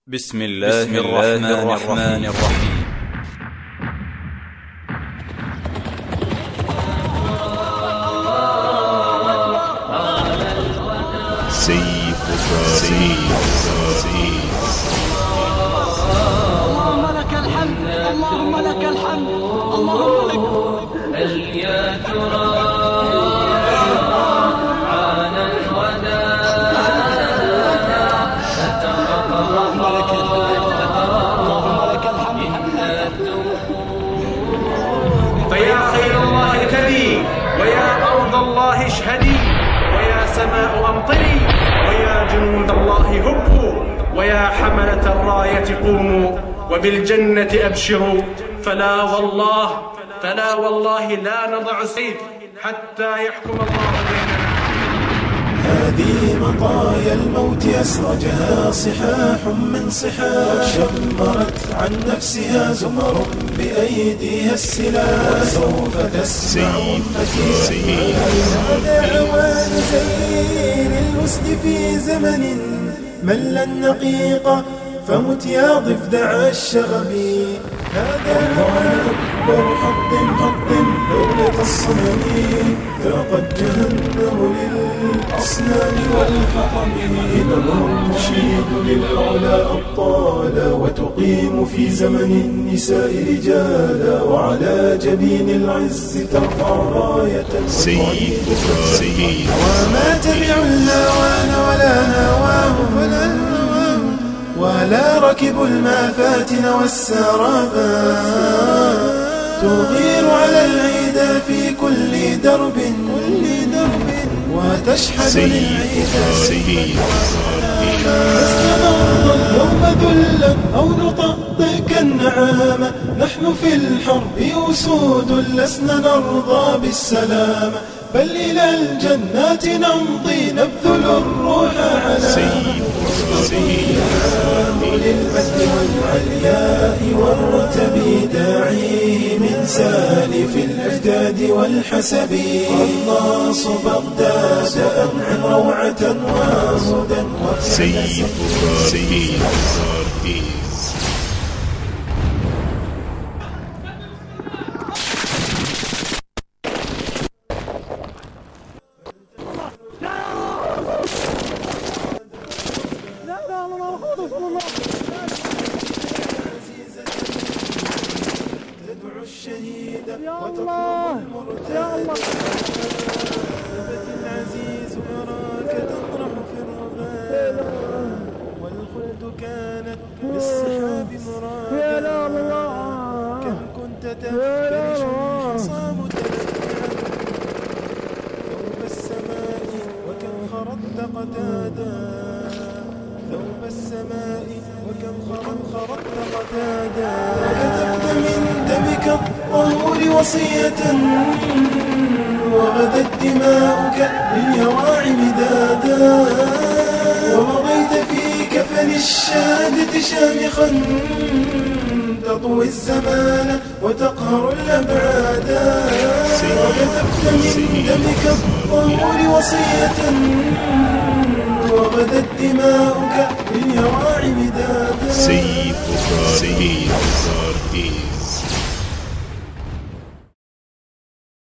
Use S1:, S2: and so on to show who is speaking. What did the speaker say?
S1: بسم الله الرحمن الرحيم.
S2: سيف الرصيد.
S3: اللهم لك الحمد، اللهم لك الحمد، اللهم لك.
S4: هل يا ترى عان الوداع
S3: اللهم لك الحمد.
S5: فيا خير الله اهتدي، ويا أرض الله اشهدي، ويا سماء أمطري، ويا جنود الله هبوا، ويا حملة الراية قوموا، وبالجنة أبشروا. فلا والله لا نضع السيف حتى يحكم الله بيننا.
S6: هذه مطايا الموت أسرجها صحاح من صحاح، شمرت عن نفسها زمر بأيديها السلاح. سوف تسمع أمتي هذا أوان سير الوسد في زمن مل النقيق، فمت يا ضفدع الشغب. هذا أكبر حطم دولة الصنم، ذاقت جهنم للأصنام والحطم. همم تشيد للعلا أبطالا، وتقيم في زمن النساء رجالا، وعلى جبين العز ترفع راية
S2: سيف الرصيد.
S6: وما تبع الهوان ولا هواهم ولا ركبوا المافاتن والسرابا، تغير على العيدا في كل درب وتشحذ للعيدا. لسنا نرضى اليوم ذلا أو نطأطئ كالنعامة، نحن في الحرب أسود لسنا نرضى بالسلامة، بل إلى الجنات نمضي نبذل الروح على للمجد والعلياء والرتب، داعيه من سالف الأجداد والحسب. قناص بغداد أنعم روعة وهدى
S2: سيف الرصيد.
S6: تدعو الشهيد
S3: يا
S6: وتطلب
S3: الله
S6: المرتد.
S3: يا الله.
S6: ثبت العزيز أراك تطرح في الرغاب، والخلد كانت بالصحاب
S3: يا
S6: مرادا.
S3: الله.
S6: كم كنت تفترش الحصى متلفعا ثوب السماء، وكم خرطت قتادا. ثوب السماء وكم خرطت قتادا. وكتبت من دمك الطهور وصية، وغدت دماؤك لليواع مدادا. ومضيت في كفن الشهادة شامخا، تطوي الزمان وتقهر الأبعادا. وكتبت من دمك الطهور وصية، وغدت دماؤك لليواع مدادا.
S2: سيف الرصيد.